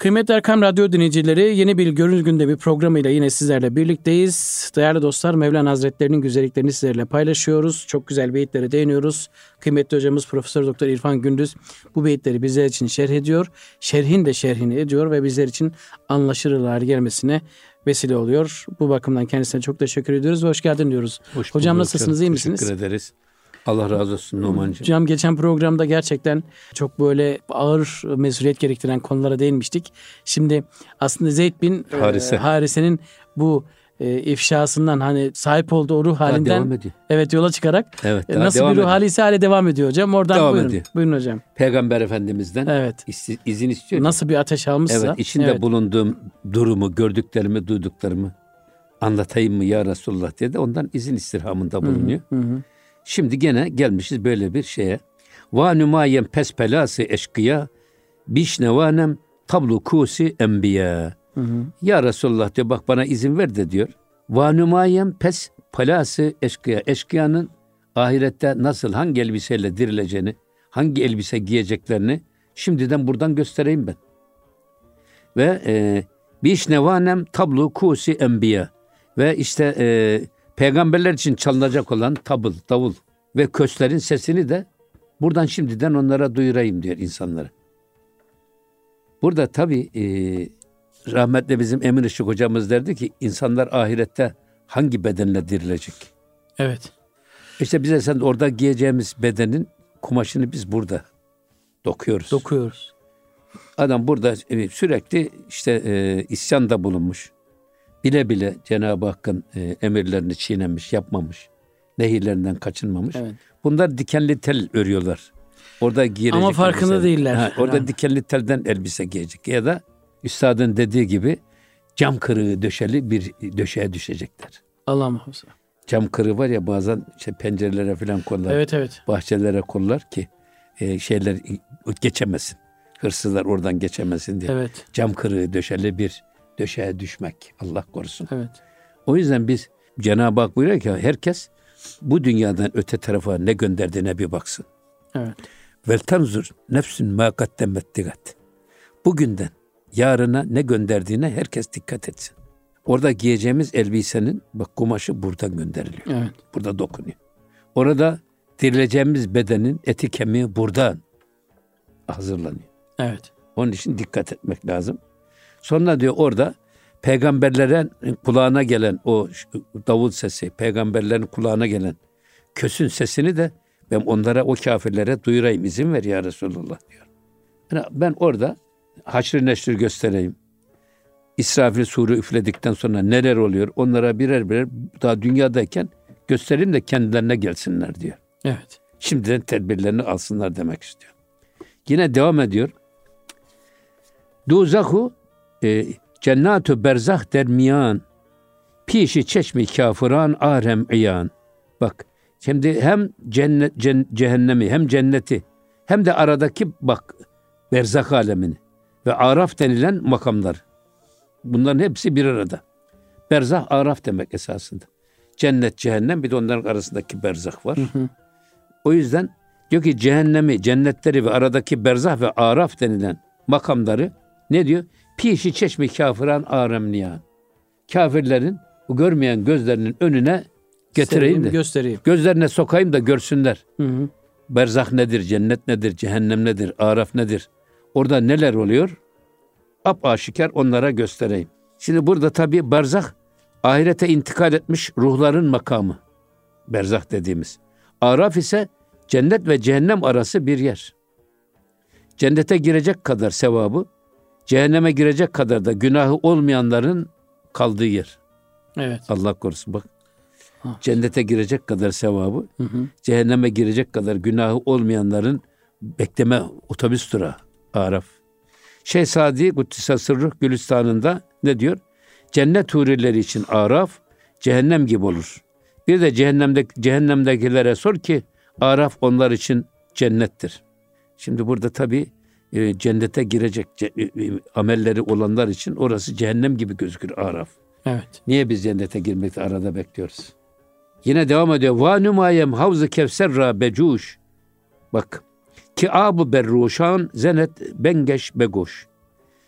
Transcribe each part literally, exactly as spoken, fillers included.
Kıymetli Erkam Radyo dinleyicileri, yeni bir Gönül Gündemi programıyla yine sizlerle birlikteyiz. Değerli dostlar, Mevlana Hazretleri'nin güzelliklerini sizlerle paylaşıyoruz. Çok güzel beyitlere değiniyoruz. Kıymetli hocamız Profesör Doktor İrfan Gündüz bu beyitleri bizler için şerh ediyor. Şerhin de şerhini ediyor ve bizler için anlaşılır hale gelmesine vesile oluyor. Bu bakımdan kendisine çok teşekkür ediyoruz ve hoş geldin diyoruz. Hoş Hocam nasılsınız, iyi misiniz? Teşekkür ederiz. Allah razı olsun Numan'cığım. Hocam geçen programda gerçekten çok böyle ağır mesuliyet gerektiren konulara değinmiştik. Şimdi aslında Zeyd bin Harise. e, Harise'nin bu e, ifşasından, hani sahip olduğu o ruh halinden evet yola çıkarak evet, e, nasıl bir ruh hali ise hale devam ediyor hocam. Oradan devam buyurun. Ediyor. Buyurun hocam. Peygamber Efendimiz'den evet. izin istiyor. Nasıl bir ateş almışsa. Evet, içinde evet. bulunduğum durumu, gördüklerimi, duyduklarımı anlatayım mı ya Resulullah diye de ondan izin istirhamında bulunuyor. Hı hı. Şimdi gene gelmişiz böyle bir şeye. Va nümayen pespelası eşkıya bişnevanem tablu kusi enbiya. Hı hı. Ya Resulullah diyor, bak bana izin ver de diyor. Va nümayen pes palası eşkıya. Eşkıyanın ahirette nasıl, hangi elbiseyle dirileceğini, hangi elbise giyeceklerini şimdiden buradan göstereyim ben. Ve e, bişnevanem tablu kusi enbiya. Ve işte e, peygamberler için çalınacak olan tabıl, davul ve köslerin sesini de buradan şimdiden onlara duyurayım diyor insanlara. Burada tabii e, rahmetli bizim Emin Işık hocamız derdi ki insanlar ahirette hangi bedenle dirilecek? Evet. İşte bize sen orada giyeceğimiz bedenin kumaşını biz burada dokuyoruz. Dokuyoruz. Adam burada e, sürekli işte e, isyanda bulunmuş. Bile bile Cenab-ı Hakk'ın e, emirlerini çiğnemiş, yapmamış. Nehirlerinden kaçınmamış. Evet. Bunlar dikenli tel örüyorlar. Orada giyecek. Ama farkında elbise değiller. Ha, orada yani. Dikenli telden elbise giyecek. Ya da üstadın dediği gibi cam kırığı döşeli bir döşeye düşecekler. Allah muhafaza. Cam kırığı var ya, bazen işte pencerelere falan kollar. Evet evet. Bahçelere kollar ki e, şeyler geçemesin. Hırsızlar oradan geçemesin diye. Evet. Cam kırığı döşeli bir döşeye düşmek. Allah korusun. Evet. O yüzden biz Cenab-ı Hak buyuruyor ki herkes bu dünyadan öte tarafa ne gönderdiğine bir baksın. Evet. Vel tanzur nefsün ma kaddemet digat. Bugünden yarına ne gönderdiğine herkes dikkat etsin. Orada giyeceğimiz elbisenin bak kumaşı buradan gönderiliyor. Evet. Burada dokunuyor. Orada dirileceğimiz bedenin eti kemiği buradan hazırlanıyor. Evet. Onun için dikkat etmek lazım. Sonra diyor orada peygamberlerin kulağına gelen o davul sesi, peygamberlerin kulağına gelen kösün sesini de ben onlara, o kafirlere duyurayım, izin ver ya Resulullah diyor. Yani ben orada haşr-ı neşri göstereyim. İsrafil suru üfledikten sonra neler oluyor onlara birer birer daha dünyadayken göstereyim de kendilerine gelsinler diyor. Evet. Şimdiden tedbirlerini alsınlar demek istiyor. Yine devam ediyor. Duzahu e, cennatu berzah dermiyan pişi çeşmi kafiran arem iyan. Bak şimdi hem cennet cen, cehennemi hem cenneti hem de aradaki bak berzah alemini ve araf denilen makamlar. Bunların hepsi bir arada. Berzah araf demek esasında. Cennet, cehennem, bir de onların arasındaki berzah var. Hı hı. O yüzden diyor ki cehennemi, cennetleri ve aradaki berzah ve araf denilen makamları ne diyor? Pişi çeşmi kafiran aremniyan. Kafirlerin bu görmeyen gözlerinin önüne getireyim Seveyim, de göstereyim. Gözlerine sokayım da görsünler. Hı hı. Berzah nedir, cennet nedir, cehennem nedir, araf nedir? Orada neler oluyor? Apaşikar onlara göstereyim. Şimdi burada tabii berzah ahirete intikal etmiş ruhların makamı. Berzah dediğimiz. Araf ise cennet ve cehennem arası bir yer. Cennete girecek kadar sevabı, cehenneme girecek kadar da günahı olmayanların kaldığı yer. Evet. Allah korusun bak. Ha. Cennete girecek kadar sevabı, hı hı. cehenneme girecek kadar günahı olmayanların bekleme otobüs durağı. Araf. Şeyh Sadi Kuddise Sırruh Gülistan'ında ne diyor? Cennet hurileri için araf, cehennem gibi olur. Bir de cehennemde, cehennemdekilere sor ki araf onlar için cennettir. Şimdi burada tabii e, cennete girecek ce, e, amelleri olanlar için orası cehennem gibi gözükür araf. Evet. Niye biz cennete girmekte arada bekliyoruz? Yine devam ediyor. Va numayem havz-ı kevser ra becuş. Bak. Ki abu berruşan zenet bengeş begoş.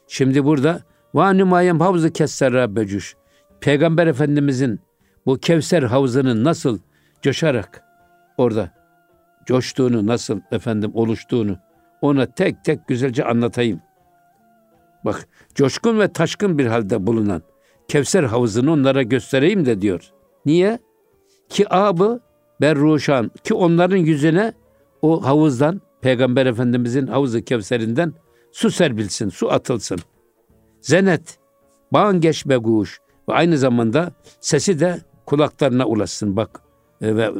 Şimdi burada ve nümayem havzu kesserra becüş. Peygamber Efendimizin bu Kevser havzının nasıl coşarak orada coştuğunu, nasıl efendim oluştuğunu ona tek tek güzelce anlatayım. Bak, coşkun ve taşkın bir halde bulunan Kevser havzını onlara göstereyim de diyor. Niye? Ki abı berruşan, ki onların yüzüne o havuzdan, Peygamber Efendimizin havuz-u Kevser'inden su serpilsin, su atılsın. Zenet, bağıngeç beguş ve aynı zamanda sesi de kulaklarına ulaşsın. Bak, e, ve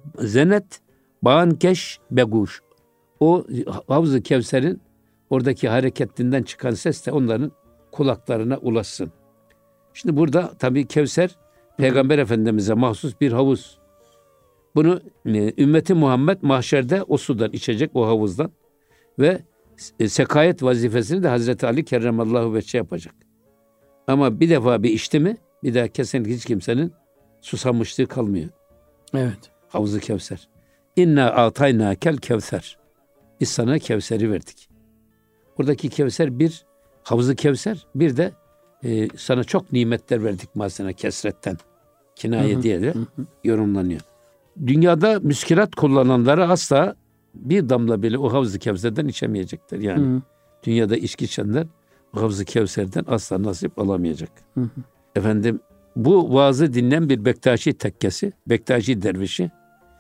zenet, bağıngeç beguş. O havuz-u Kevser'in oradaki hareketinden çıkan ses de onların kulaklarına ulaşsın. Şimdi burada tabii Kevser Peygamber Efendimiz'e mahsus bir havuz. Bunu e, ümmeti Muhammed mahşerde o sudan içecek, o havuzdan. Ve e, sekayet vazifesini de Hazreti Ali kerremallahu veçhe yapacak. Ama bir defa bir içti mi bir daha kesinlikle hiç kimsenin susamışlığı kalmıyor. Evet. Havuz-u Kevser. İnna atayna kel kevser. Biz sana Kevser'i verdik. Buradaki Kevser bir Havuz-u Kevser, bir de e, sana çok nimetler verdik masana kesretten. Kinaye hı hı, diye de hı. yorumlanıyor. Dünyada müskilat kullananlara asla bir damla bile o Havuz-u Kevser'den içemeyecekler. Yani hı hı. dünyada içki içenler o Havuz-u Kevser'den asla nasip alamayacak. Hı hı. Efendim, bu vaazı dinleyen bir Bektaşi tekkesi, Bektaşi dervişi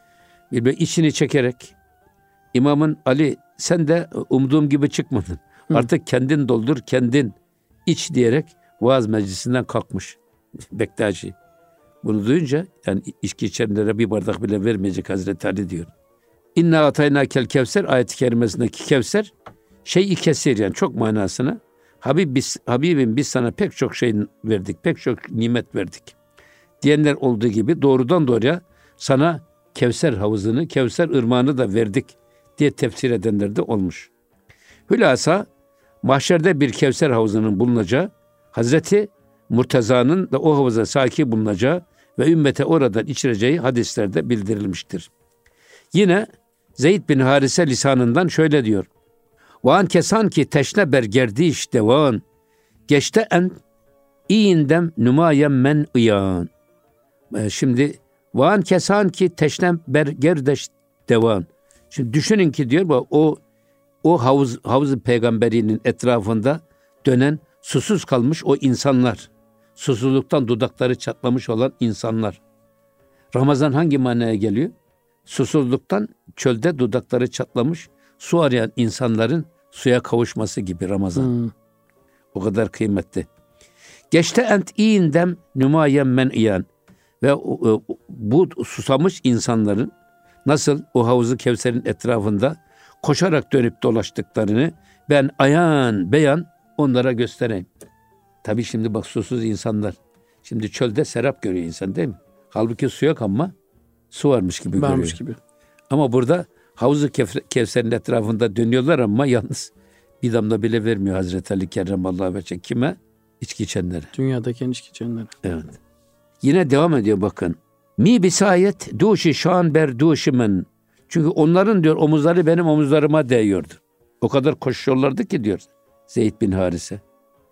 bir içini çekerek, İmamın Ali sen de umduğum gibi çıkmadın. Hı. Artık kendin doldur, kendin iç diyerek vaaz meclisinden kalkmış Bektaşi. Bunu duyunca yani içki içenlere bir bardak bile vermeyecek Hazreti Ali diyor. İnna atayna kel kevser ayet-i kerimesindeki Kevser şey-i kesir, yani çok manasına. Habib biz, Habibim biz sana pek çok şey verdik, pek çok nimet verdik diyenler olduğu gibi doğrudan doğruya sana Kevser havuzunu, Kevser ırmağını da verdik diye tefsir edenler de olmuş. Hülasa mahşerde bir Kevser havuzunun bulunacağı, Hazreti Murteza'nın da o havuza saki bulunacağı ve ümmete oradan içireceği hadislerde bildirilmiştir. Yine Zeyd bin Harise lisanından şöyle diyor. Van kesan ki teşne ber gerdiş devan, geçte en iyindem numayem men iyan. Şimdi van kesan ki teşne ber gerdiş devan. Şimdi düşünün ki diyor o o havuz havuz peygamberinin etrafında dönen susuz kalmış o insanlar. Susuzluktan dudakları çatlamış olan insanlar. Ramazan hangi manaya geliyor? Susuzluktan çölde dudakları çatlamış su arayan insanların suya kavuşması gibi Ramazan. Hmm. O kadar kıymetli. Geçte ent iyindem nümayem men iyan. Ve bu susamış insanların nasıl o Havuz-u Kevser'in etrafında koşarak dönüp dolaştıklarını ben ayan beyan onlara göstereyim. Tabii şimdi bak susuz insanlar. Şimdi çölde serap görüyor insan değil mi? Halbuki su yok ama su varmış gibi varmış görüyor. Gibi. Ama burada Havuz-u Kevser'in etrafında dönüyorlar ama yalnız bir damla bile vermiyor Hazreti Ali kerremallahu veçhe. Kime? İçki içenlere. Dünyadaki içki içenlere. Evet. Yine devam ediyor bakın. Mi bisayet duşi şan ber duşimen. Çünkü onların diyor omuzları benim omuzlarıma değiyordu. O kadar koşuyorlardı ki diyor Zeyd bin Harise.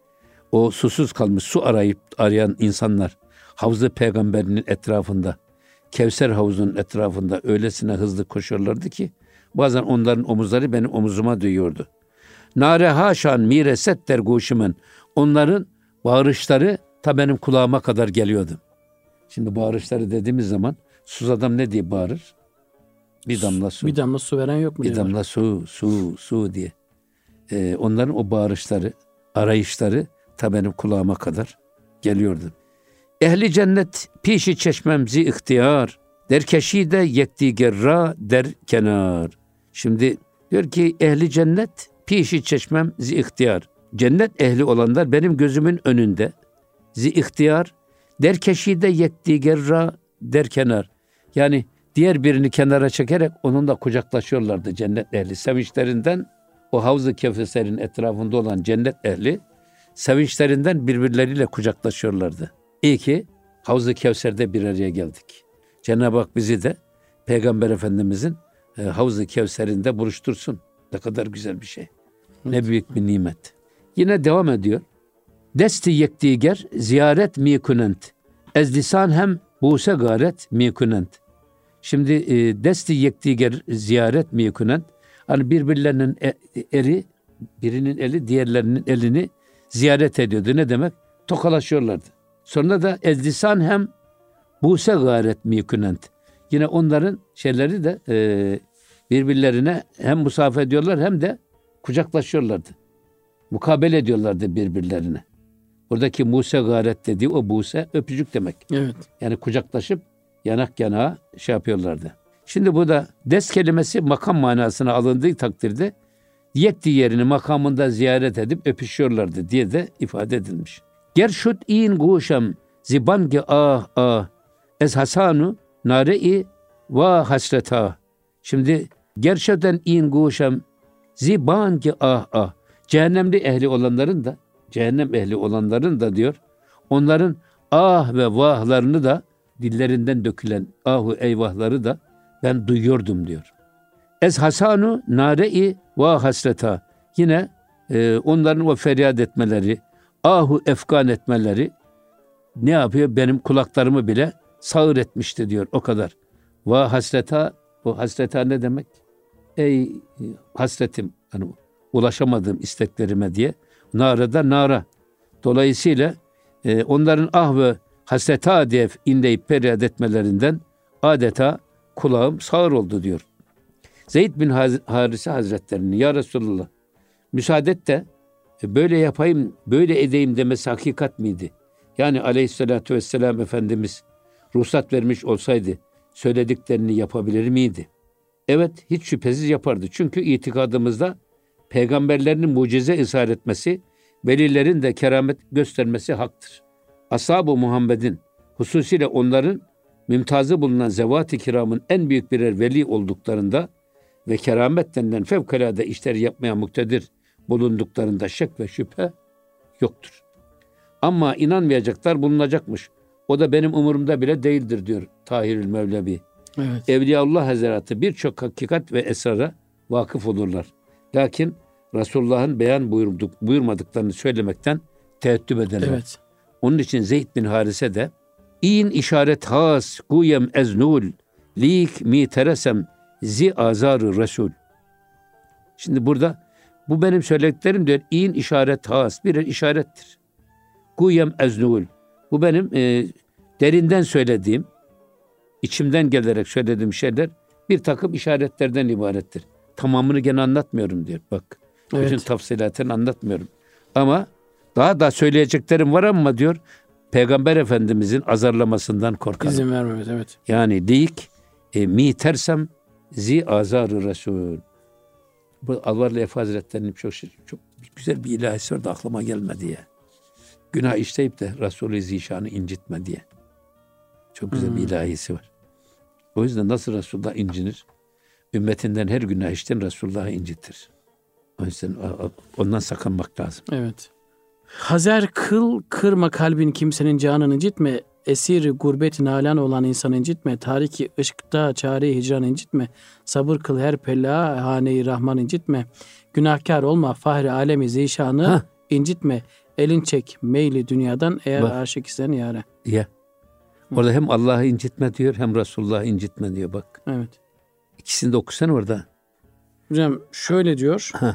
O susuz kalmış su arayıp arayan insanlar Havuz-u Peygamberinin etrafında, Kevser havuzunun etrafında öylesine hızlı koşuyorlardı ki bazen onların omuzları benim omuzuma değiyordu. Nare haşan mireset der guşimen. Onların bağırışları ta benim kulağıma kadar geliyordu. Şimdi bağırışları dediğimiz zaman sus adam ne diye bağırır? Bir damla su. Bir damla su veren yok mu? Bir damla su, su, su diye. Ee, onların o bağırışları, arayışları ta benim kulağıma kadar geliyordu. Ehli cennet pişi çeşmemzi ihtiyar, derkeşi de yekti gerra der kenar. Şimdi diyor ki ehli cennet pişi çeşmem zi ihtiyar. Cennet ehli olanlar benim gözümün önünde. Zi ihtiyar derkeşi de yekti gerra der kenar. Yani diğer birini kenara çekerek onunla kucaklaşıyorlardı cennet ehli. Sevinçlerinden o Havuz-u Kevser'in etrafında olan cennet ehli sevinçlerinden birbirleriyle kucaklaşıyorlardı. İyi ki Havuz-u Kevser'de bir araya geldik. Cenab-ı Hak bizi de Peygamber Efendimizin e, Havuz-u Kevser'inde buluştursun. Ne kadar güzel bir şey. Ne büyük bir nimet. Yine devam ediyor. Desti yektiger ziyaret mikunent. Ez lisan hem buse garet mikunent. Şimdi e, desti yektiger ziyaret mikunent. Hani birbirlerinin e, eri, birinin eli diğerlerinin elini ziyaret ediyordu. Ne demek? Tokalaşıyorlardı. Sonra da ez lisan hem buse garet mikunent. Yine onların şeyleri de e, birbirlerine hem musafaha ediyorlar hem de kucaklaşıyorlardı. Mukabele ediyorlardı birbirlerine. Oradaki Musa garet dediği o Buse öpücük demek. Evet. Yani kucaklaşıp yanak yanağa şey yapıyorlardı. Şimdi bu da des kelimesi makam manasına alındığı takdirde yekti yerini makamında ziyaret edip öpüşüyorlardı diye de ifade edilmiş. Gerşut in guşam zibange ah ah ez hasanu nare-i va hasreta. Şimdi gerçekten in guşam zibange ah ah. Cehennemli ehli olanların da cehennem ehli olanların da diyor onların ah ve vahlarını da dillerinden dökülen ahu eyvahları da ben duyuyordum diyor. Ez hasanu nare-i va hasreta. Yine e, onların o feryat etmeleri, ahu efkan etmeleri ne yapıyor? Benim kulaklarımı bile sağır etmişti diyor o kadar. Va hasreta, o hasreta ne demek? Ey hasretim, hani ulaşamadığım isteklerime diye. Narada nara. Dolayısıyla e, onların ah ve hasreta diye inleyip feryat etmelerinden adeta kulağım sağır oldu diyor. Zeyd bin Harise Hazretlerinin ya Resulullah müsaade et de böyle yapayım, böyle edeyim demesi hakikat miydi? Yani aleyhissalatü vesselam Efendimiz ruhsat vermiş olsaydı söylediklerini yapabilir miydi? Evet, hiç şüphesiz yapardı. Çünkü itikadımızda peygamberlerinin mucize ishar etmesi, velilerin de keramet göstermesi haktır. Ashab-ı Muhammed'in, hususiyle onların mümtazı bulunan zevat-ı kiramın en büyük birer veli olduklarında ve keramet denilen fevkalade işler yapmaya muktedir bulunduklarında şek ve şüphe yoktur. Ama inanmayacaklar bulunacakmış. O da benim umurumda bile değildir diyor Tahirül Mevlevi. Evet. Evliyaullah Hazretleri birçok hakikat ve esrara vakıf olurlar. Lakin Resulullah'ın beyan buyurduk, buyurmadıklarını söylemekten teeddüp ederler. Evet. Onun için Zeyd bin Harise de İn işaret has guyem eznul lik mi teresem zi azarı resul. Şimdi burada bu benim söylediklerim diyor. İn işaret has birer işarettir. Guyem eznul. Bu benim e, derinden söylediğim, içimden gelerek söylediğim şeyler bir takım işaretlerden ibarettir. Tamamını gene anlatmıyorum diyor. Bak. Evet. Bütün tafsilatını anlatmıyorum. Ama daha da söyleyeceklerim var ama diyor Peygamber Efendimizin azarlamasından korkarım. İzin vermemez, evet. Yani dik e, mi tersem zi azarı resul. Bu Alvarlı Efe Hazretleri'nin çok, çok güzel bir ilahisi var da aklıma gelmedi ya. Günah işleyip de Resulü Zişan'ı incitme diye. Çok güzel hmm. bir ilahisi var. O yüzden nasıl Resulullah incinir? Ümmetinden her günah işten Resulullah'ı incitir. O yüzden ondan sakınmak lazım. Evet. Hazer kıl, kırma kalbin kimsenin canını incitme. Esiri gurbet nalan olan insanı incitme. Tariki ışkta çare hicran incitme. Sabır kıl her pella hane-i rahman incitme. Günahkar olma fahri alemi zişanı ha. incitme. Elin çek meyli dünyadan eğer bak. Aşık isen yâre. Ya. Orada hem Allah'ı incitme diyor hem Resulullah'ı incitme diyor bak. Evet. İkisini de okusana orada. Hocam şöyle diyor. Ha.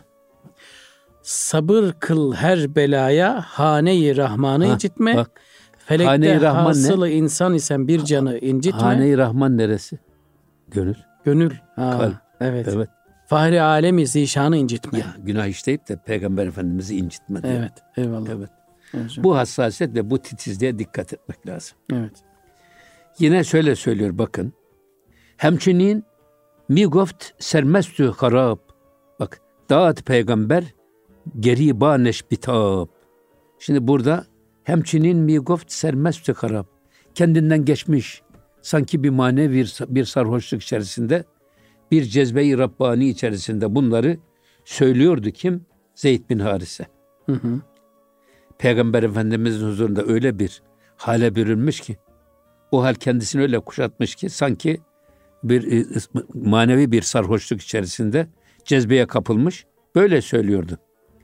Sabır kıl her belaya hane-i rahmanı ha, incitme. Bak. Felekte Hane-i Rahman hasılı ne? İnsan isen bir canı incitme. Hane-i Rahman neresi? Gönül. Gönül. Ha, kalp. Evet. Evet. Fahri alemi zişanı incitme. Ya, günah işleyip de Peygamber Efendimiz'i incitme diyor. Evet. Eyvallah. Evet. Evet. Bu hassasiyet ve bu titizliğe dikkat etmek lazım. Evet. Yine şöyle söylüyor bakın. Hemçinin mi goft sermestü harap. Bak dağıt peygamber geriba neş bitap. Şimdi burada hemçinin mi goft sermestü harap. Kendinden geçmiş sanki bir manevi bir, bir sarhoşluk içerisinde bir cezbe-i Rabbani içerisinde bunları söylüyordu kim? Zeyd bin Harise. Hı hı. Peygamber Efendimizin huzurunda öyle bir hale bürünmüş ki o hal kendisini öyle kuşatmış ki sanki bir manevi bir sarhoşluk içerisinde cezbeye kapılmış. Böyle söylüyordu.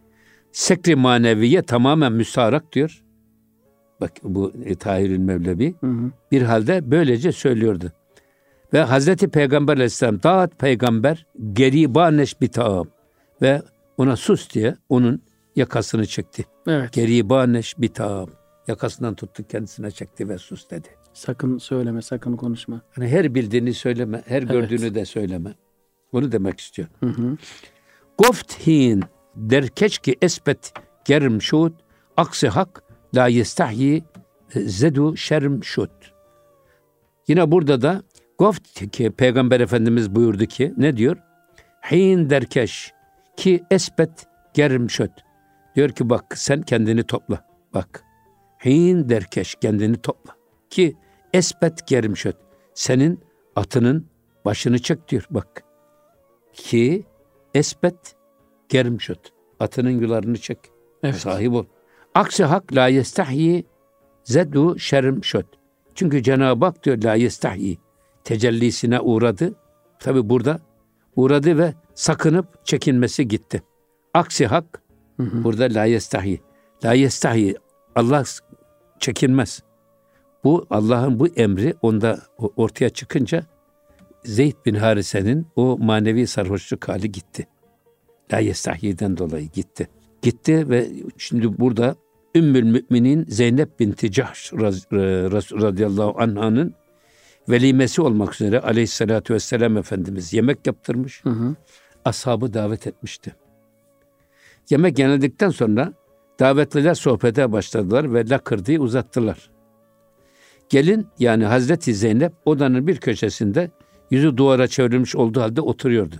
sekri maneviye tamamen müstarak diyor. Bak bu e, Tahirül Mevlevi hı hı. bir halde böylece söylüyordu. Ve Hazreti Peygamber Aleyhisselam dağıt peygamber geribaneş bitağım ve ona sus diye onun yakasını çekti. Evet. Geribaneş bitağım. Yakasından tuttu, kendisine çekti ve sus dedi. Sakın söyleme, sakın konuşma. Hani her bildiğini söyleme, her evet. gördüğünü de söyleme. Bunu demek istiyor. Hı hı. Goft hin derkeç ki esbet germ şut aksi hak la yestahyi zedu şerm şut. Yine burada da goft ki Peygamber Efendimiz buyurdu ki ne diyor? Hin derkeş ki esbet germ şut. Diyor ki bak sen kendini topla. Bak. Hin derkeş kendini topla. Ki esbet germ şut. Senin atının başını çek diyor bak. Ki esbet germ şut. Atının yularını çek. Evet. Sahip ol. Aksi hak la yestahyi zedu şerm şut. Çünkü Cenab-ı Hak diyor la yestahyi tecellisine uğradı. Tabi burada uğradı ve sakınıp çekinmesi gitti. Aksi hak hı hı. burada la yestahyi. La yestahyi Allah çekinmez. Bu Allah'ın bu emri onda ortaya çıkınca Zeyd bin Harise'nin o manevi sarhoşluk hali gitti. La yestahyi'den dolayı gitti. Gitti ve şimdi burada Ümmül Müminin Zeynep binti Cahş radıyallahu anh'ın velimesi olmak üzere aleyhissalatü vesselam Efendimiz yemek yaptırmış. Hı hı. Ashabı davet etmişti. Yemek yenildikten sonra davetliler sohbete başladılar ve lakırdığı uzattılar. Gelin yani Hazreti Zeynep odanın bir köşesinde yüzü duvara çevrilmiş olduğu halde oturuyordu.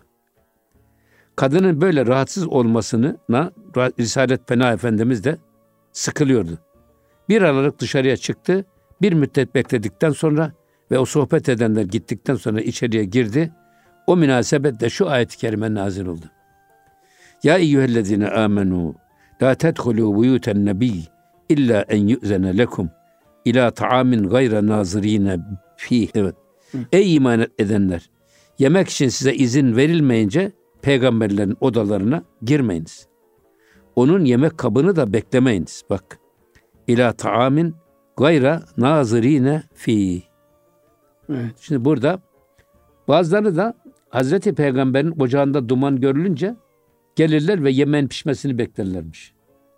Kadının böyle rahatsız olmasına Risalet Pena Efendimiz de sıkılıyordu. Bir aralık dışarıya çıktı, bir müddet bekledikten sonra ve o sohbet edenler gittikten sonra içeriye girdi. O münasebetle şu ayet-i kerime nazil oldu. Ya eyyühellezine amenu la tedhulû buyûten nebiyy illa en yu'zene lekum ila ta'amin gayra nazirine fih. Evet. Ey iman edenler, yemek için size izin verilmeyince peygamberlerin odalarına girmeyiniz. Onun yemek kabını da beklemeyiniz. Bak. İlâ ta'amin gayra nazirine fî. Evet. Şimdi burada bazıları da Hazreti Peygamber'in ocağında duman görülünce gelirler ve yemeğin pişmesini beklerlermiş.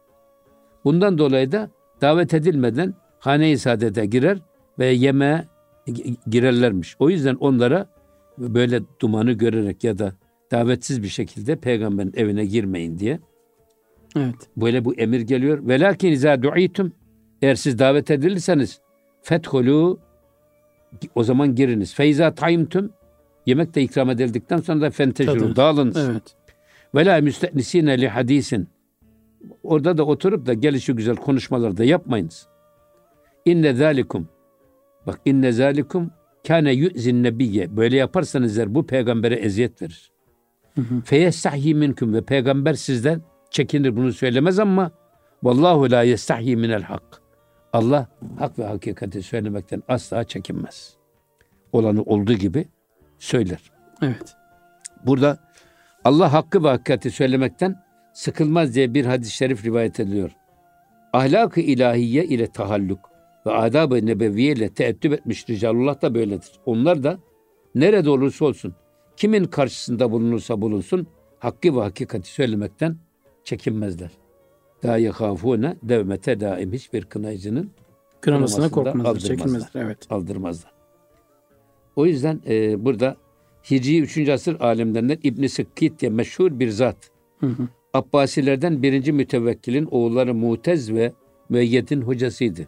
Bundan dolayı da davet edilmeden hane-i saadete girer ve yemeğe girerlermiş. O yüzden onlara böyle dumanı görerek ya da davetsiz bir şekilde peygamberin evine girmeyin diye. Evet. Böyle bu emir geliyor. Velakin izâ du'itum, eğer siz davet edilirseniz fethulû, o zaman giriniz. Feyzâ taimtum, yemek de ikram edildikten sonra da fentecirû, dağılınız. Evet. Velâ müste'nisîne li hadîsin, orada da oturup da gelişi güzel konuşmalar da yapmayınız. İnne zâlikum, bak inne zâlikum kâne yu'zin nebiyye, böyle yaparsanız der bu peygambere eziyet verir. Feyestahyi minkum, ve peygamber sizden çekinir, bunu söylemez ama vallahu la yestahyi minel hak. Allah hak ve hakikati söylemekten asla çekinmez. Olanı olduğu gibi söyler. Evet. Burada Allah hakkı ve hakikati söylemekten sıkılmaz diye bir hadis-i şerif rivayet ediliyor. Ahlak-ı ilahiye ile tahalluk ve adab-ı nebeviye ile teeddüp etmiş ricalullah da böyledir. Onlar da nerede olursa olsun, kimin karşısında bulunursa bulunsun, hakkı ve hakikati söylemekten çekinmezler. La yehâfûne devmete daim, hiçbir kınayıcının kınamasına korkmazlar, çekinmezler. Evet. Aldırmazlar. O yüzden e, burada Hicri üçüncü asır alimlerinden İbn-i Sıkkît diye meşhur bir zat. Hı hı. Abbasilerden birinci mütevekkilin oğulları Mu'tez ve Müeyyed'in hocasıydı.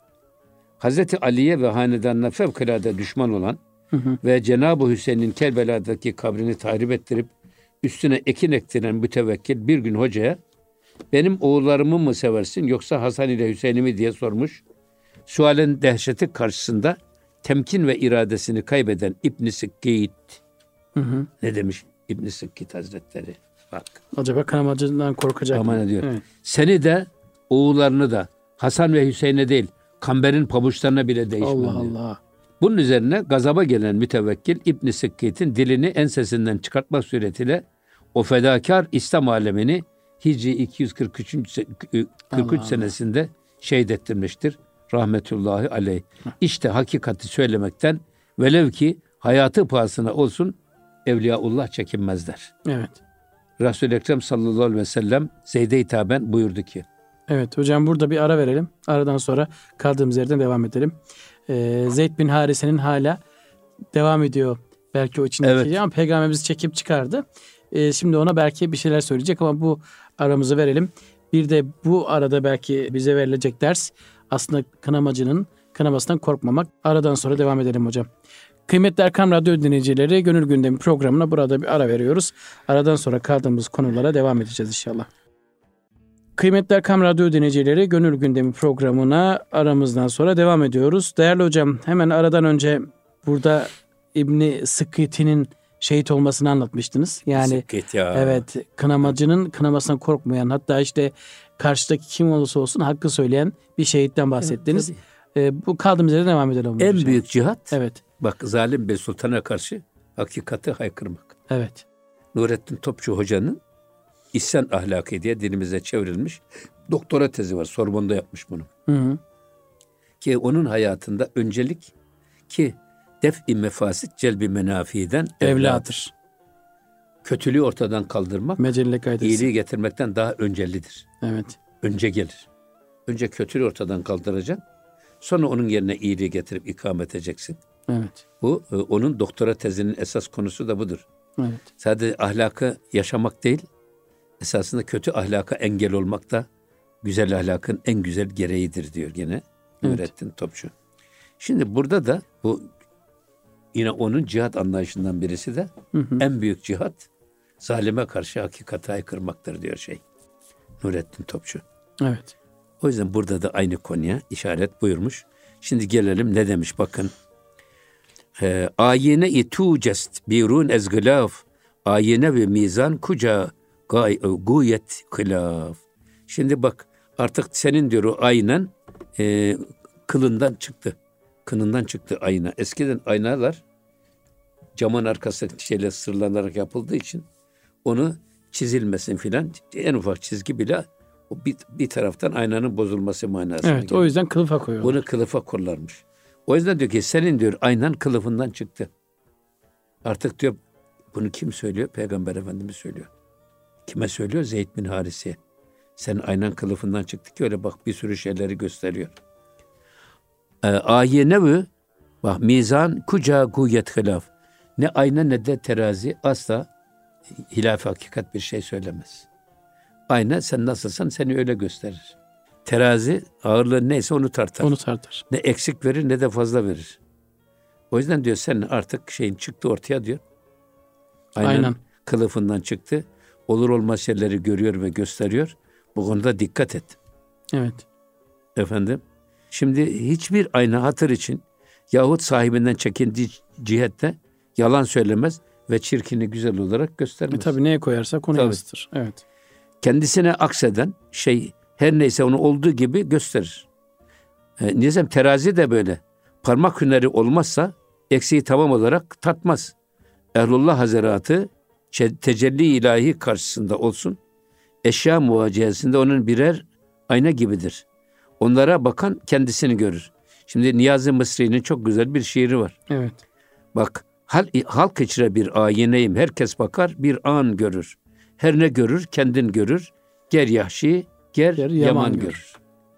Hazreti Ali'ye ve hanedanına fevkalade düşman olan hı hı. ve Cenab-ı Hüseyin'in Kerbela'daki kabrini tahrip ettirip üstüne ekin ektiren mütevekkil bir gün hocaya benim oğullarımı mı seversin yoksa Hasan ile Hüseyin'i mi diye sormuş. Sualin dehşeti karşısında temkin ve iradesini kaybeden İbn-i Sıkkît hı hı. ne demiş İbn-i Sıkkît Hazretleri? Bak. Acaba kanamacından korkacak Aman mı? Diyor. Evet. Seni de oğullarını da Hasan ve Hüseyin'e değil kamberin pabuçlarına bile değişmem. Allah diyor. Allah. Bunun üzerine gazaba gelen mütevekkil İbn-i Sıkkît'in dilini ensesinden çıkartmak suretiyle o fedakar İslam alemini Hicri iki yüz kırk üç. kırk üç senesinde şehit ettirmiştir. Rahmetullahi aleyh. İşte hakikati söylemekten velev ki hayatı pahasına olsun Evliyaullah çekinmezler. Evet. Resul-i Ekrem sallallahu aleyhi ve sellem Zeyd'e hitaben buyurdu ki. Evet hocam, burada bir ara verelim. Aradan sonra kaldığımız yerden devam edelim. Ee, Zeyd bin Harise'nin hala devam ediyor belki o içindeki Evet. şey ama Peygamberimiz çekip çıkardı. Ee, şimdi ona belki bir şeyler söyleyecek ama bu aramızı verelim. Bir de bu arada belki bize verilecek ders aslında kınamacının kınamasından korkmamak. Aradan sonra devam edelim hocam. Kıymetli Erkam Radyo dinleyicileri, Gönül Gündemi programına burada bir ara veriyoruz. Aradan sonra kaldığımız konulara devam edeceğiz inşallah. Kıymetli Erkam Radyo dinleyicileri, Gönül Gündemi programına aramızdan sonra devam ediyoruz. Değerli hocam, hemen aradan önce burada İbn Sıkkît'in şehit olmasını anlatmıştınız. Yani Sıkkît ya. Evet, kınamacının kınamasından korkmayan, hatta işte karşıdaki kim olursa olsun hakkı söyleyen bir şehitten bahsettiniz. Evet, ee, bu kaldığımız yerden devam edelim. en hocam. büyük cihat, Evet. bak zalim bir sultana karşı hakikati haykırmak. Evet. Nurettin Topçu Hoca'nın İhsan Ahlakı diye dilimize çevrilmiş doktora tezi var. Sorbon'da yapmış bunu. Hı hı. Ki onun hayatında öncelik ki def-i mefasit celbi menafiden evladır. Kötülüğü ortadan kaldırmak, Mecelle kaydesi. iyiliği getirmekten daha öncelidir. Evet. Önce gelir. Önce kötülüğü ortadan kaldıracaksın. Sonra onun yerine iyiliği getirip ikamet edeceksin. Evet. Bu onun doktora tezinin esas konusu da budur. Evet. Sadece ahlakı yaşamak değil, esasında kötü ahlaka engel olmak da güzel ahlakın en güzel gereğidir diyor gene Nurettin evet. Topçu. Şimdi burada da bu yine onun cihat anlayışından birisi de hı hı. en büyük cihat zalime karşı hakikati haykırmaktır diyor şey Nurettin Topçu. Evet. O yüzden burada da aynı konuya işaret buyurmuş. Şimdi gelelim ne demiş bakın. E, ayine-i tucest birun ezgılaf, ayine ve mizan kuca gay, guyet kılaf. Şimdi bak artık senin diyor o aynen e, kılından çıktı. Kınından çıktı ayna. Eskiden aynalar camın arkası şeyle sırlanarak yapıldığı için onu çizilmesin filan en ufak çizgi bile o bir, bir taraftan aynanın bozulması manasına Evet gelir. O yüzden kılıfa koyuyor. Bunu kılıfa kollarmış. O yüzden diyor ki senin diyor aynan kılıfından çıktı. Artık diyor bunu kim söylüyor? Peygamber Efendimiz söylüyor. Kime söylüyor? Zeyd bin Harise'ye. Sen aynan kılıfından çıktı ki öyle bak bir sürü şeyleri gösteriyor. Ee, ayine mi? Bak mizan kuca guyet hilaf. Ne ayna ne de terazi asla hilaf hakikat bir şey söylemez. Ayna sen nasılsan seni öyle gösterir. Terazi ağırlığı neyse onu tartar. Onu tartar. Ne eksik verir ne de fazla verir. O yüzden diyor sen artık şeyin çıktı ortaya diyor. Aynen, Aynen. kılıfından çıktı. Olur olmaz şeyleri görüyor ve gösteriyor. Bu konuda dikkat et. Evet. Efendim. Şimdi hiçbir ayna hatır için yahut sahibinden çekindiği cihette yalan söylemez ve çirkini güzel olarak göstermez. E tabii neye koyarsak onu yansıtır. Evet. Kendisine akseden şey her neyse onu olduğu gibi gösterir. E, nizam terazi de böyle. Parmak hüneri olmazsa eksiği tamam olarak tatmaz. Ehlullah Hazretleri tecelli ilahi karşısında olsun. Eşya muvacihesinde onun birer ayna gibidir. Onlara bakan kendisini görür. Şimdi Niyazi Mısri'nin çok güzel bir şiiri var. Evet. Bak halk içre bir ayineyim. Herkes bakar bir an görür. Her ne görür kendin görür. Ger yahşi ger, ger yaman, yaman görür. görür.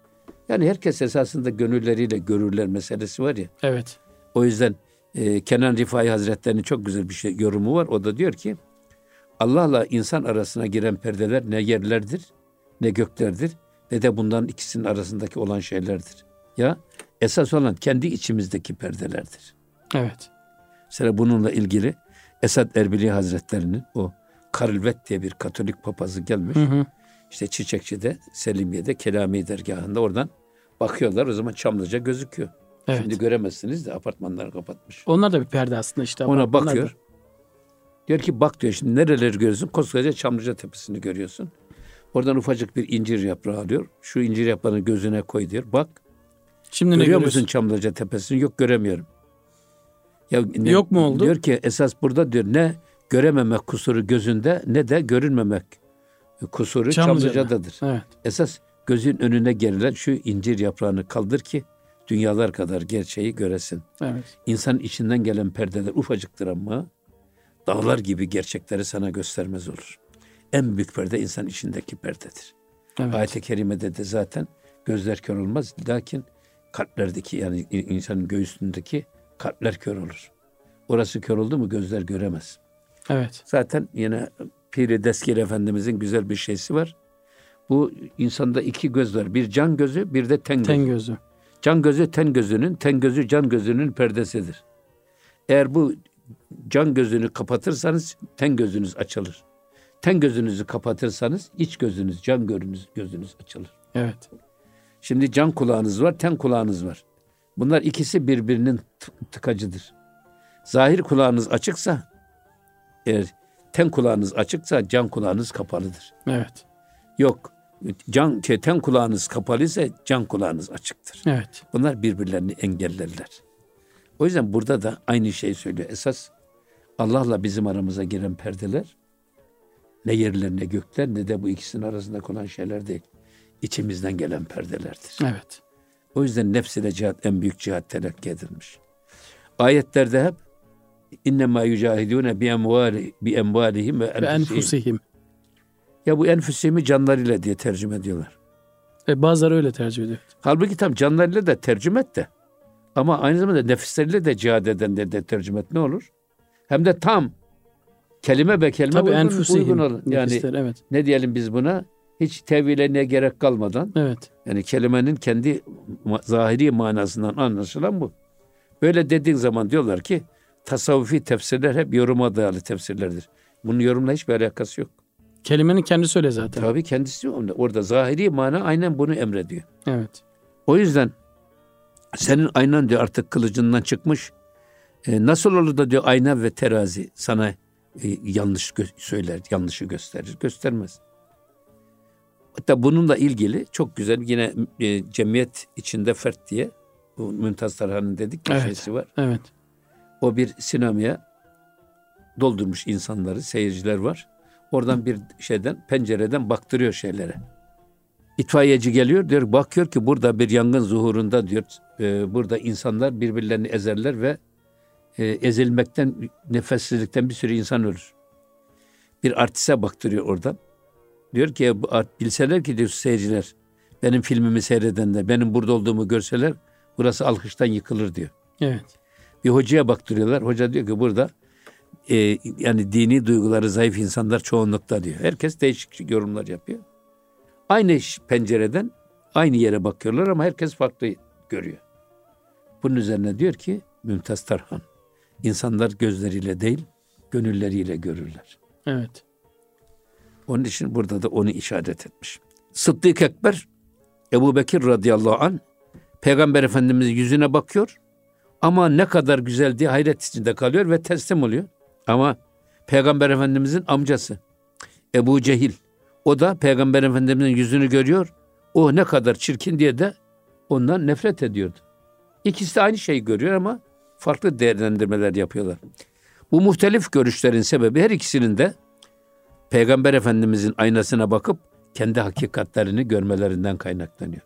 Yani herkes esasında gönülleriyle görürler meselesi var ya. Evet. O yüzden e, Kenan Rifai Hazretleri'nin çok güzel bir şey yorumu var. O da diyor ki Allah'la insan arasına giren perdeler ne yerlerdir ne göklerdir ne de bunların ikisinin arasındaki olan şeylerdir. Ya esas olan kendi içimizdeki perdelerdir. Evet. Mesela bununla ilgili Esad Erbili Hazretleri'nin o Karlvet diye bir Katolik papazı gelmiş. Hı hı. İşte Çiçekçi'de, Selimiye'de, Kelami dergahında oradan bakıyorlar. O zaman Çamlıca gözüküyor. Evet. Şimdi göremezsiniz de apartmanları kapatmış. Onlar da bir perde aslında işte. Ona bakıyor. Da. Diyor ki bak diyor şimdi nereleri görüyorsun? Koskoca Çamlıca Tepesi'ni görüyorsun. Oradan ufacık bir incir yaprağı alıyor. Şu incir yaprağını gözüne koy diyor. Bak. Şimdi görüyor musun Çamlıca Tepesi'ni? Yok göremiyorum. Ya ne, yok mu oldu? Diyor ki esas burada diyor ne görememek kusuru gözünde ne de görünmemek kusuru Çamlıca'da. Çamlıca'dadır. Evet. Esas gözün önüne gerilen şu incir yaprağını kaldır ki dünyalar kadar gerçeği göresin. Evet. İnsanın içinden gelen perdeler ufacıktır ama dağlar gibi gerçekleri sana göstermez olur. En büyük perde insan içindeki perdedir. Evet. Ayet-i kerimede de zaten gözler kör olmaz. Lakin kalplerdeki, yani insanın göğsündeki kalpler kör olur. Orası kör oldu mu gözler göremez. Evet. Zaten yine Pir-i Deskir Efendimizin güzel bir şeysi var. Bu insanda iki göz var. Bir can gözü, bir de ten gözü. Ten gözü. Can gözü ten gözünün, ten gözü can gözünün perdesidir. Eğer bu can gözünü kapatırsanız ten gözünüz açılır. Ten gözünüzü kapatırsanız iç gözünüz, can gözünüz, gözünüz açılır. Evet. Şimdi can kulağınız var, ten kulağınız var. Bunlar ikisi birbirinin tıkacıdır. Zahir kulağınız açıksa, eğer ten kulağınız açıksa can kulağınız kapalıdır. Evet. Yok, can ten kulağınız kapalıysa can kulağınız açıktır. Evet. Bunlar birbirlerini engellerler. O yüzden burada da aynı şeyi söylüyor. Esas Allah'la bizim aramıza giren perdeler ne yerler ne gökler ne de bu ikisinin arasında olan şeyler değil. İçimizden gelen perdelerdir. Evet. O yüzden nefsine cihat en büyük cihat telakki edilmiş. Ayetlerde hep innemâ yücahidûne bi emvâli bi emvâlihim ve Ve enfusihim. Ya bu enfusihimi canlarıyla diye tercüme ediyorlar. E, bazıları öyle tercih ediyor. Halbuki tam canlarıyla da tercüme et de. Ama aynı zamanda nefisleriyle de cihad eden de, de tercüme et ne olur? Hem de tam kelime be kelime Tabii uygun, enfusihim. uygun olur. Yani Nefisler, evet. ne diyelim biz buna? Hiç teviline gerek kalmadan. Evet. Yani kelimenin kendi ma- zahiri manasından anlaşılan bu. Böyle dediğin zaman diyorlar ki tasavvufi tefsirler hep yoruma dayalı tefsirlerdir. Bunun yorumla hiçbir alakası yok. Kelimenin kendisi öyle zaten. Tabii kendisi orada. Orada zahiri mana aynen bunu emrediyor. Evet. O yüzden senin aynan diyor artık kılıcından çıkmış. E, nasıl olur da diyor ayna ve terazi sana e, yanlış gö- söyler, yanlışı gösterir. Göstermez. Hatta bununla ilgili çok güzel yine e, cemiyet içinde fert diye bu Mümtaz Tarhan'ın dedik bir Evet. şeysi var. Evet. O bir sinemaya doldurmuş insanları, seyirciler var. Oradan bir şeyden, pencereden baktırıyor şeylere. İtfaiyeci geliyor diyor, bakıyor ki burada bir yangın zuhurunda diyor, e, burada insanlar birbirlerini ezerler ve e, ezilmekten, nefessizlikten bir sürü insan ölür. Bir artiste baktırıyor oradan. Diyor ki ya, bu art, bilseler ki diyor seyirciler, benim filmimi seyredenler, benim burada olduğumu görseler, burası alkıştan yıkılır diyor. Evet. Bir hocaya baktırıyorlar. Hoca diyor ki burada e, yani dini duyguları zayıf insanlar çoğunlukta diyor. Herkes değişik yorumlar yapıyor. Aynı iş pencereden aynı yere bakıyorlar ama herkes farklı görüyor. Bunun üzerine diyor ki Mümtaz Tarhan, insanlar gözleriyle değil gönülleriyle görürler. Evet. Onun için burada da onu işaret etmiş. Sıddık Ekber Ebu Bekir radıyallahu anh Peygamber Efendimiz'in yüzüne bakıyor ama ne kadar güzel diye hayret içinde kalıyor ve teslim oluyor. Ama Peygamber Efendimiz'in amcası Ebu Cehil, o da Peygamber Efendimiz'in yüzünü görüyor. O ne kadar çirkin diye de ondan nefret ediyordu. İkisi de aynı şeyi görüyor ama farklı değerlendirmeler yapıyorlar. Bu muhtelif görüşlerin sebebi her ikisinin de Peygamber Efendimiz'in aynasına bakıp kendi hakikatlerini görmelerinden kaynaklanıyor.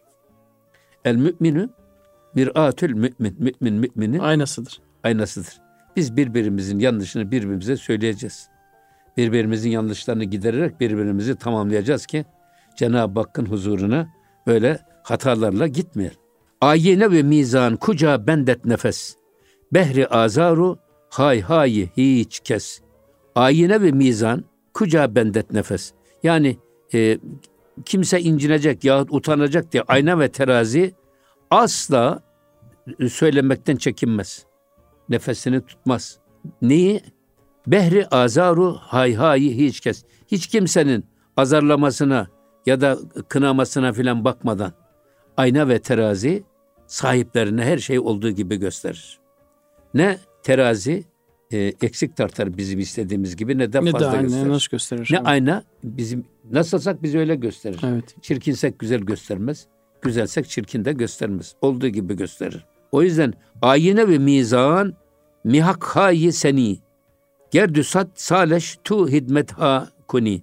El müminü mir'atül mümin. Mümin müminin Aynasıdır. aynasıdır. Biz birbirimizin yanlışını birbirimize söyleyeceğiz. Birbirimizin yanlışlarını gidererek birbirimizi tamamlayacağız ki Cenab-ı Hakk'ın huzuruna böyle hatalarla gitmeyelim. Ayine ve mizan kuca bendet nefes. Behri azaru hay hay hiç kes. Ayine ve mizan kuca bendet nefes. Yani e, kimse incinecek yahut utanacak diye ayna ve terazi asla söylemekten çekinmez. Nefesini tutmaz. Neyi? Behri azaru hay hay hiç kes. Hiç kimsenin azarlamasına ya da kınamasına filan bakmadan ayna ve terazi sahiplerine her şey olduğu gibi gösterir. Ne terazi e, eksik tartar bizim istediğimiz gibi ne de Ne fazla de ayna gösterir. nasıl gösterir? Ne Evet. ayna bizim nasılsak bizi öyle gösterir. Evet. Çirkinsek güzel göstermez. Güzelsek çirkin de göstermez. Olduğu gibi gösterir. O yüzden ayine ve mizan mihak hayi seni gerdü sat saleş tu hidmet ha kuni.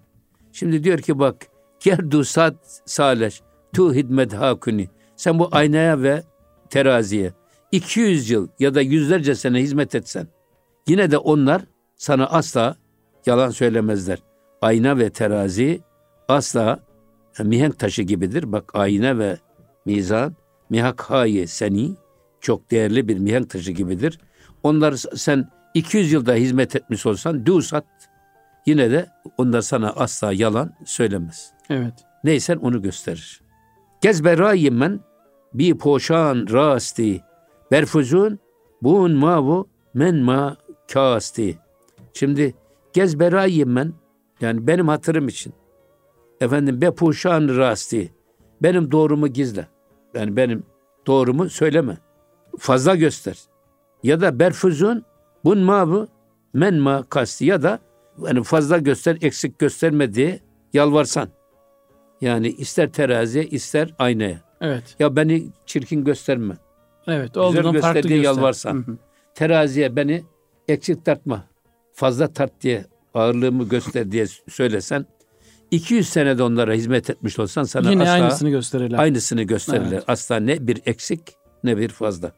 Şimdi diyor ki bak, gerdu sat saleş tu hidmet hakuni. Sen bu aynaya ve teraziye iki yüz yıl ya da yüzlerce sene hizmet etsen, yine de onlar sana asla yalan söylemezler. Ayna ve terazi asla mihenk taşı gibidir. Bak, ayna ve mizan mihak-haye seni, çok değerli bir mihenk taşı gibidir. Onlar sen iki yüz yılda hizmet etmiş olsan dusat, yine de onlar sana asla yalan söylemez. Evet. Neysen onu gösterir. Gezberayim men bi poşan rasti berfuzun bun mavu men ma kasti. Şimdi gezberayim men, yani benim hatırım için. Efendim be poşan rasti, benim doğrumu gizle. Yani benim doğrumu söyleme. Fazla göster. Ya da berfuzun bun mavu men ma kasti, ya da yani fazla göster, eksik gösterme diye yalvarsan. Yani ister teraziye, ister aynaya. Evet. Ya beni çirkin gösterme. Evet. Güzel göster diye yalvarsan. Hı hı. Teraziye beni eksik tartma, fazla tart diye, ağırlığımı göster diye söylesen, iki yüz senede onlara hizmet etmiş olsan sana yine asla aynısını gösterirler. Aynısını gösterirler. Evet. Asla ne bir eksik ne bir fazla.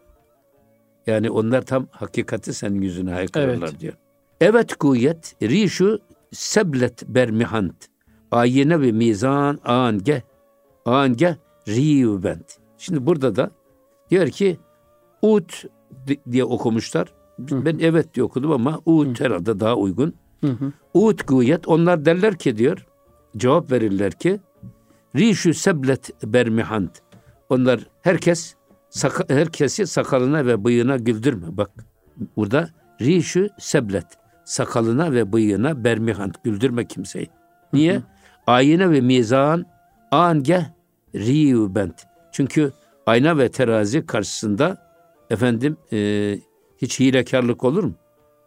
Yani onlar tam hakikati senin yüzüne haykırırlar, evet, diyor. Evet kuvvet rişu seblet bermihant ayine ve mizan ange ange riyubent. Şimdi burada da diyor ki ut diye okumuşlar. Hı. Ben evet diye okudum ama ut herhalde daha uygun. Hı hı. Ut kuvvet, onlar derler ki diyor, cevap verirler ki rişu seblet bermihant. Onlar herkes saka, herkesi sakalına ve bıyığına güldürme. Bak burada rişu seblet, sakalına ve bıyığına bermihant, güldürme kimseyi. Niye? Hı hı. Ayna ve mizan ange riyubent. Çünkü ayna ve terazi karşısında efendim e, hiç hilekarlık olur mu?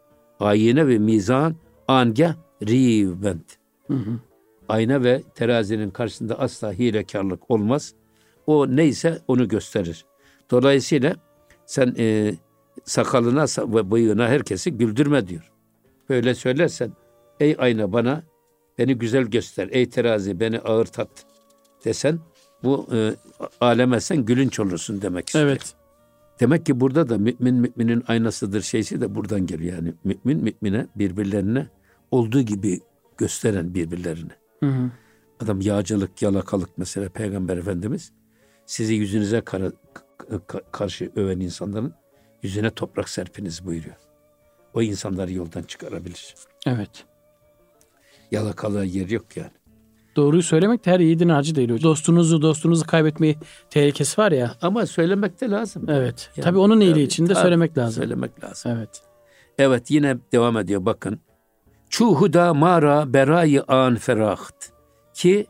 Ayna ve mizan ange riyubent. Hı hı. Ayna ve terazinin karşısında asla hilekarlık olmaz. O neyse onu gösterir. Dolayısıyla sen e, sakalına ve bıyığına herkesi güldürme diyor. Böyle söylersen, ey ayna bana beni güzel göster, ey terazi beni ağır tat desen, bu e, aleme sen gülünç olursun demek istiyor. Evet. Demek ki burada da mümin müminin aynasıdır şeysi de buradan geliyor. Yani mümin mümine birbirlerine olduğu gibi gösteren birbirlerine. Hı hı. Adam yağcılık, yalakalık mesela, Peygamber Efendimiz sizi yüzünüze kara, ka, karşı öven insanların yüzüne toprak serpiniz buyuruyor. O insanları yoldan çıkarabilir. Evet. Yalakalığa yer yok yani. Doğruyu söylemek de her yiğidin harcı değil hocam. Dostunuzu, dostunuzu kaybetmeyi tehlikesi var ya. Ama söylemek de lazım. Evet. Yani, tabii onun iyiliği için de tabii, söylemek lazım. Söylemek lazım. Evet. Evet, yine devam ediyor bakın. Çuhuda mara berayı an feraht ki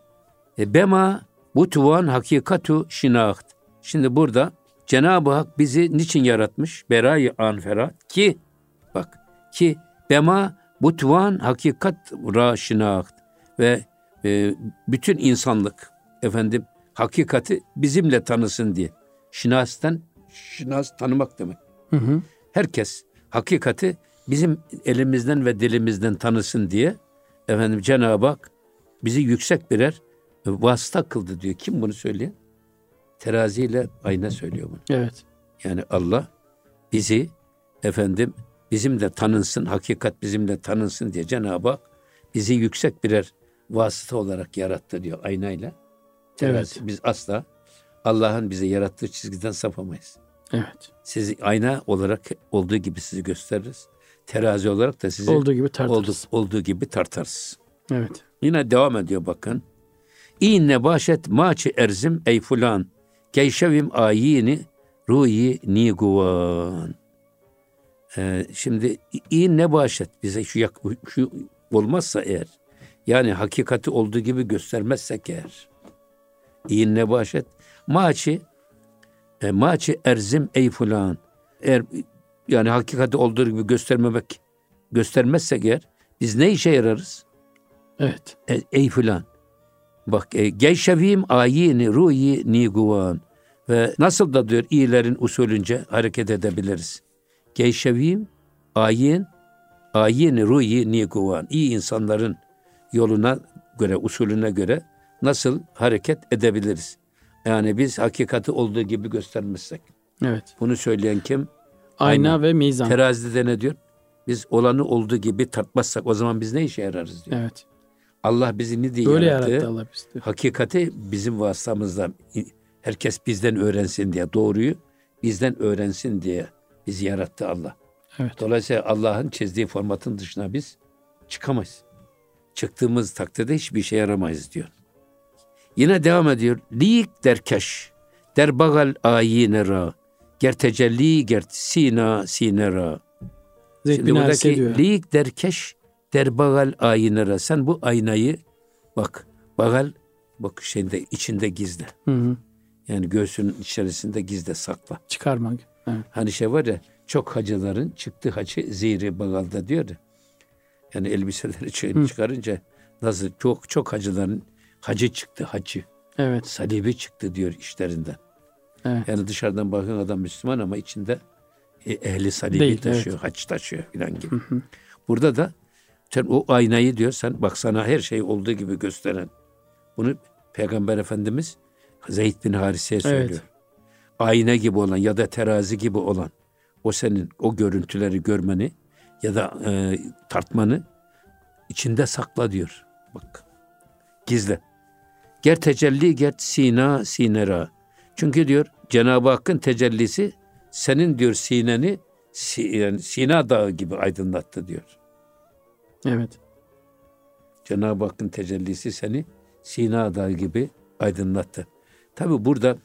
bema butuvan hakikatu şinaht. Şimdi burada Cenab-ı Hak bizi niçin yaratmış? Berayı an feraht ki, bak, ki bema butuvan hakikat ra şinaht ve e, bütün insanlık efendim hakikati bizimle tanısın diye. Şinas'tan, şinas tanımak demek. Hı hı. Herkes hakikati bizim elimizden ve dilimizden tanısın diye efendim Cenab-ı Hak bizi yüksek birer vasıta kıldı diyor. Kim bunu söylüyor? Teraziyle ayna söylüyor bunu. Evet. Yani Allah bizi efendim bizim de tanınsın, hakikat bizimle tanınsın diye Cenab-ı Hak bizi yüksek birer vasıta olarak yarattı diyor aynayla. Terazi. Evet. Biz asla Allah'ın bize yarattığı çizgiden sapamayız. Evet. Sizi ayna olarak olduğu gibi sizi gösteririz. Terazi olarak da sizi olduğu gibi tartarız. Olduğu, olduğu gibi tartarız. Evet. Yine devam ediyor bakın. İnne başet maçı erzim ey fulan. Geyşevim ayini ruyi niguvan. Ee, şimdi inne başet bize şu, şu olmazsa eğer, yani hakikati olduğu gibi göstermezsek eğer, inne başet maçı e, maçı erzim ey fulan. Eğer yani hakikati olduğu gibi göstermemek göstermezsek eğer biz ne işe yararız? Evet. E, ey filan. Bak e, geyşevim ayini ruyi niguvan. Ve nasıl da diyor iyilerin usulünce hareket edebiliriz. Geyşevim ayin ayini ruyi niguvan. İyi insanların yoluna göre, usulüne göre nasıl hareket edebiliriz? Yani biz hakikati olduğu gibi göstermezsek. Evet. Bunu söyleyen kim? Ayna, Ayna ve mizan. Terazide ne diyor? Biz olanı olduğu gibi tartmazsak o zaman biz ne işe yararız diyor. Evet. Allah bizi ne diye Böyle yarattı? yarattı Allah bizi. Hakikati bizim vasıtamızla herkes bizden öğrensin diye, doğruyu bizden öğrensin diye bizi yarattı Allah. Evet. Dolayısıyla Allah'ın çizdiği formatın dışına biz çıkamayız. Çıktığımız takdirde hiçbir işe yaramayız diyor. Yine devam ediyor. Lik derkeş, derbagal ayinera, ger tecelli ger sina sinera. Zeyd bin Harise diyor. Lik derkeş, derbagal ayinera. Sen bu aynayı bak, bagal bak şeyinde içinde gizle. Hı hı. Yani göğsünün içerisinde gizle, sakla. Çıkarmak. Evet. Hani şey var ya, çok hacıların çıktı hacı zihri bagalda diyor ya. Yani elbiseleri Hı. çıkarınca nasıl çok çok hacıların hacı çıktı, hacı. Evet. Salibi çıktı diyor işlerinden. Evet. Yani dışarıdan bakan adam Müslüman ama içinde ehli salibi Değil, taşıyor, evet. hac taşıyor filan gibi. Hı hı. Burada da sen o aynayı diyor, sen bak sana her şey olduğu gibi gösteren. Bunu Peygamber Efendimiz Zeyd bin Harise'ye söylüyor. Evet. Ayna gibi olan ya da terazi gibi olan o senin o görüntüleri görmeni ya da e, tartmanı içinde sakla diyor. Bak. Gizle. Ger tecelli ger sina sinera. Çünkü diyor Cenab-ı Hakk'ın tecellisi senin diyor sineni yani Sina Dağı gibi aydınlattı diyor. Evet. Cenab-ı Hakk'ın tecellisi seni Sina Dağı gibi aydınlattı. Tabi burada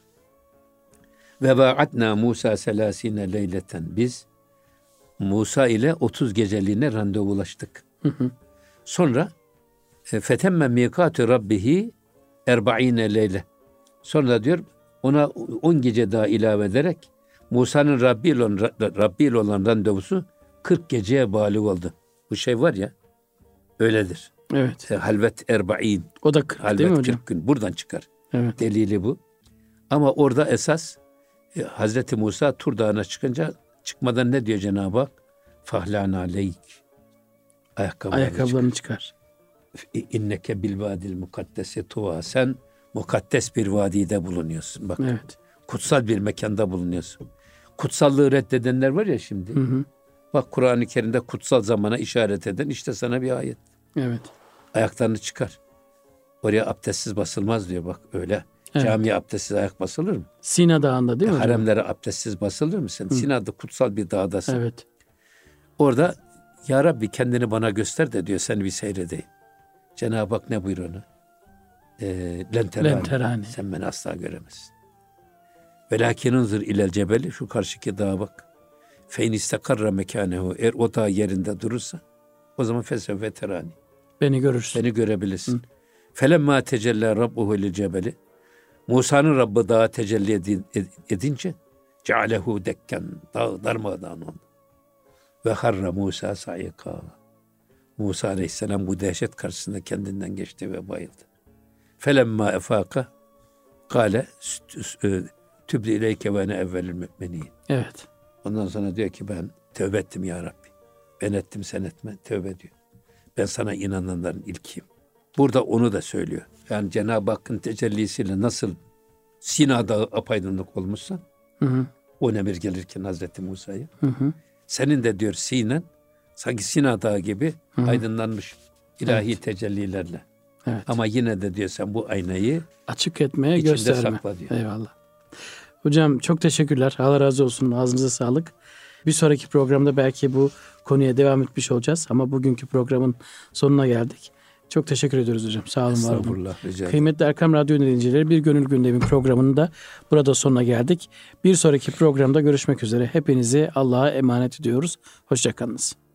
ve vaatna Musa selasine leyleten, biz Musa ile otuz geceliğine randevulaştık. Hı hı. Sonra fetemme mikatü rabbihi erba'ine leyle. Sonra diyor ona on gece daha ilave ederek Musa'nın Rabbi ile olan, Rabbi ile olan randevusu kırk geceye bâlig oldu. Bu şey var ya, öyledir. Evet. Halvet erba'in. O da kırk değil mi hocam? kırk gün. Buradan çıkar. Evet. Delili bu. Ama orada esas e, Hazreti Musa Tur Dağı'na çıkınca çıkmadan ne diyor Cenab-ı Hak? Fahlan aleyk. Ayakkabılarını, Ayakkabılarını çıkar. çıkar. İnneke bil vadil mukaddesi tuva. Sen mukaddes bir vadide bulunuyorsun. Bak. Evet. Kutsal bir mekanda bulunuyorsun. Kutsallığı reddedenler var ya şimdi. Hı hı. Bak Kur'an-ı Kerim'de kutsal zamana işaret eden işte sana bir ayet. Evet. Ayaklarını çıkar. Oraya abdestsiz basılmaz diyor bak öyle. Evet. Camiye abdestsiz ayak basılır mı? Sina Dağı'nda değil mi? Haremlere abdestsiz basılır mı sen? Hı. Sina'da kutsal bir dağdasın. Evet. Orada Ya Rabbi kendini bana göster de diyor seni bir seyredeyim. Cenab-ı Hak ne buyuruyor ona? E, lenterani. lenterani. Sen beni asla göremezsin. Velakin unzur ilel cebeli, şu karşıki dağa bak. Fe in istakarra mekanehu, eğer o dağ yerinde durursa o zaman fesevve terani. Beni görürsün. Beni görebilirsin. Felemma tecella rabbuhu lil cebeli, Musa'nın Rabbi dağa tecelli edin, edince cealehu dekken, dağ darmadağın oldu. Ve harra Musa sayika. Musa aleyhisselam bu dehşet karşısında kendinden geçti ve bayıldı. Felemma efaka kâle tübdü ileyke ve ene evvelül mü'minin. Evet. Ondan sonra diyor ki ben tövbe ettim ya Rabbi. Ben ettim sen etme, tövbe diyor. Ben sana inananların ilkiyim. Burada onu da söylüyor. Yani Cenab-ı Hakk'ın tecellisiyle nasıl Sina Dağı apaydınlık olmuşsa, hı hı. o emir gelirken Hazreti Musa'ya, hı hı. senin de diyor Sinen sanki Sina Dağı gibi hı hı. aydınlanmış ilahi evet. tecellilerle. Evet. Ama yine de diyor sen bu aynayı açık etmeye, gösterme. Sakla diyor. Eyvallah. Hocam çok teşekkürler. Allah razı olsun. Ağzınıza sağlık. Bir sonraki programda belki bu konuya devam etmiş olacağız. Ama bugünkü programın sonuna geldik. Çok teşekkür ediyoruz hocam. Sağ olun, var olun. Kıymetli Erkam Radyo dinleyicileri, Bir Gönül Gündemi programının da burada sonuna geldik. Bir sonraki programda görüşmek üzere. Hepinizi Allah'a emanet ediyoruz. Hoşça kalınız.